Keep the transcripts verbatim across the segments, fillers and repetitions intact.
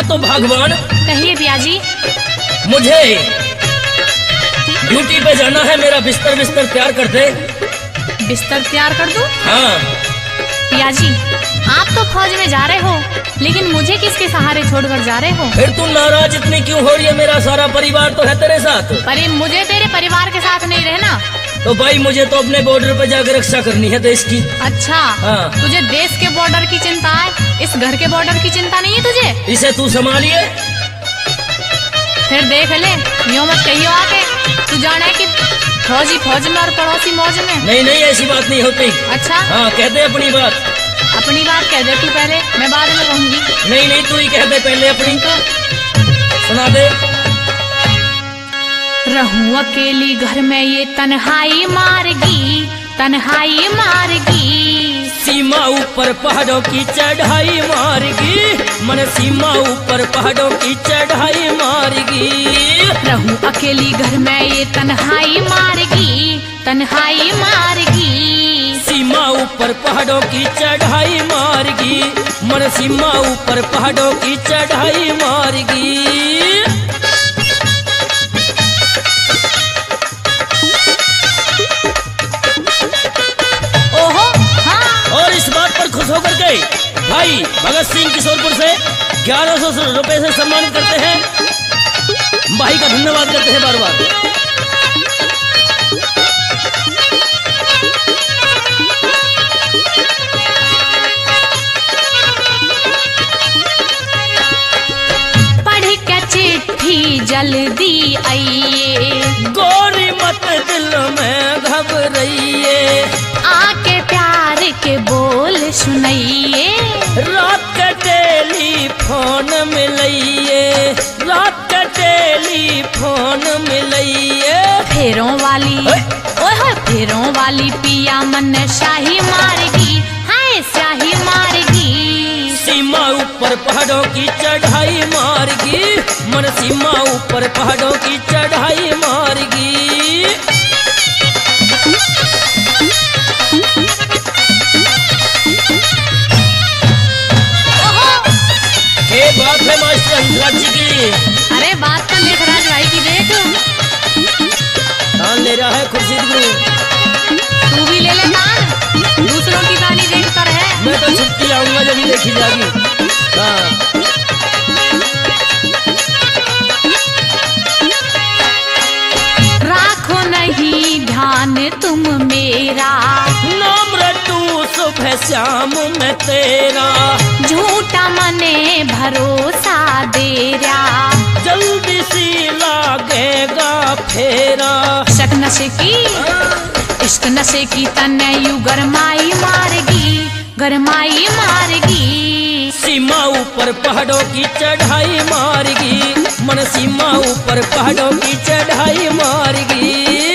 तो भगवान। कहिए पिया जी। मुझे ड्यूटी पे जाना है, मेरा बिस्तर बिस्तर तैयार कर दे। बिस्तर तैयार कर दूं? हाँ। पिया जी आप तो फौज में जा रहे हो, लेकिन मुझे किसके सहारे छोड़कर जा रहे हो? फिर तू नाराज इतनी क्यों हो रही है? मेरा सारा परिवार तो है तेरे साथ। अरे मुझे तेरे परिवार के साथ नहीं रहना। तो भाई मुझे तो अपने बॉर्डर पे जाकर रक्षा करनी है देश की। अच्छा हाँ। तुझे देश के बॉर्डर की चिंता है, इस घर के बॉर्डर की चिंता नहीं है तुझे? इसे तू संभालिए। फिर देख ले, यूं मत कहियो आके तू जाना है कि फौजी फौज में और पड़ोसी मौज में। नहीं नहीं ऐसी बात नहीं होती। अच्छा हाँ कह दे अपनी बात। अपनी बात कह दे तू पहले, मैं बाद में कहूंगी। नहीं नहीं तू ही कह दे पहले अपनी। तो सुना दे। रहूं अकेली घर में ये तन्हाई मारगी, तन्हाई मारगी। सीमा ऊपर पहाड़ों की चढ़ाई मारगी, मन सीमा ऊपर पहाड़ों की चढ़ाई मारगी। रहूं अकेली घर में ये तन्हाई मारगी, तन्हाई मारगी। सीमा ऊपर पहाड़ों की चढ़ाई मारगी, मन सीमा ऊपर पहाड़ों की चढ़ाई मारगी। ओहो हाँ। और इस बात पर खुश होकर के भाई भगत सिंह किशोरपुर से ग्यारह सौ रुपए से सम्मानित करते हैं। भाई का धन्यवाद करते हैं बार बार। पढ़ के चिट्ठी जल्दी आइए, गोरी मत दिल में घबराइए, आके प्यार के बोल सुनाइए। रात का टेलीफोन मिलाइए, रात का टेलीफोन मिलाइए। फेरों वाली ओए! ओए होए फेरों वाली पिया मन शाही मारगी, हाय शाही मारगी। सीमा ऊपर पहाड़ों की चढ़ाई मारगी, मन सीमा ऊपर पहाड़ों की चढ़ाई मारगी। ये बात है मास्टर हंसराज जी की। अरे बात तो लेखराज भाई की देख, तान ले रहा है खुर्शीद गुरु। तू भी ले ले तान, दूसरों की ताली देखता रहे। मैं तो छुट्टी आऊंगा जब ही देखी जाएगी। हाँ राखो नहीं ध्यान तुम मेरा, नाम रटू सुबह शाम में तेरा। झूठा मने भरोसा देरा, जल्दी सी लागेगा फेरा। शक नशे की इश्क नशे की तने यू गरमाई मारगी, गरमाई मारगी। सीमा ऊपर पहाड़ों की चढ़ाई मारगी, मन सीमा ऊपर पहाड़ों की चढ़ाई मारगी।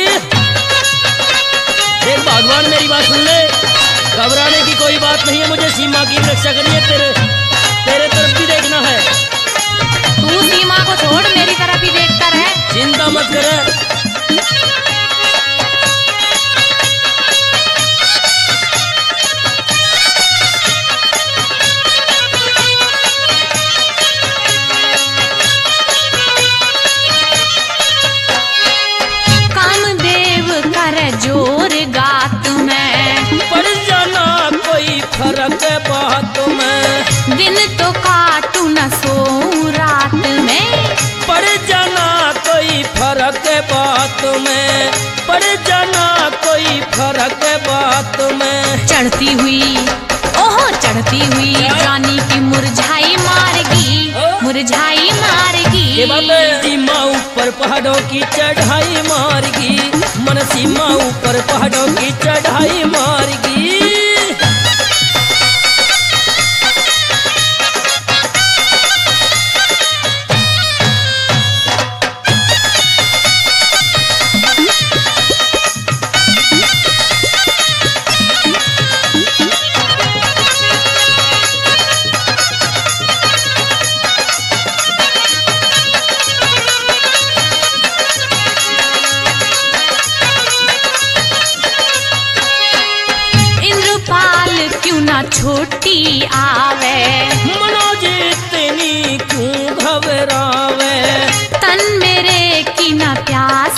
देख भगवान मेरी बात सुन ले, घबराने की कोई बात नहीं है। मुझे सीमा की रक्षा करिए, तेरे तेरे तरफ भी देखना है। तू सीमा को छोड़ मेरी तरफ ही देखता रहे। चिंता मत कर। कामदेव कर जोर गात में, पड़ जाना कोई फर्क बात में। दिन तो काटू न सोऊं रात में। पड़ जाना कोई फर्क बात में, पड़ जाना कोई फर्क बात में। चढ़ती हुई ओहो चढ़ती हुई जानी की मुरझाई मारगी, मुरझाई मारगी। ये बात है। सीमा ऊपर पहाड़ों की चढ़ाई मारगी, मन सीमा ऊपर पहाड़ों की चढ़ाई मारगी।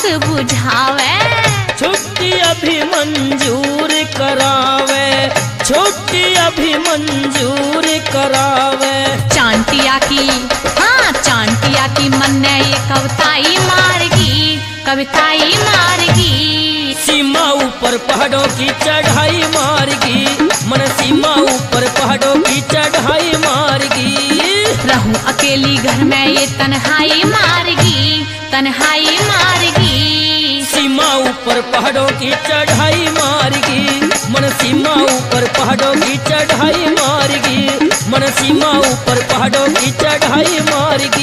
बुझावे। छुट्टी अभी मंजूर करावे, छुट्टी अभी मंजूर करावे। चांटिया की हाँ चांटिया की मन ने ये कविताई मारगी, कविताई मारगी। सीमा ऊपर पहाड़ों की चढ़ाई मारगी, मन सीमा ऊपर पहाड़ों की चढ़ाई मारगी। रहूं अकेली घर में ये तन्हाई मारगी, तन्हाई मारगी। सीमा ऊपर पहाड़ों की चढ़ाई मारगी, मन सीमा ऊपर पहाड़ों की चढ़ाई मारगी, मन सीमा ऊपर पहाड़ों की चढ़ाई मारगी।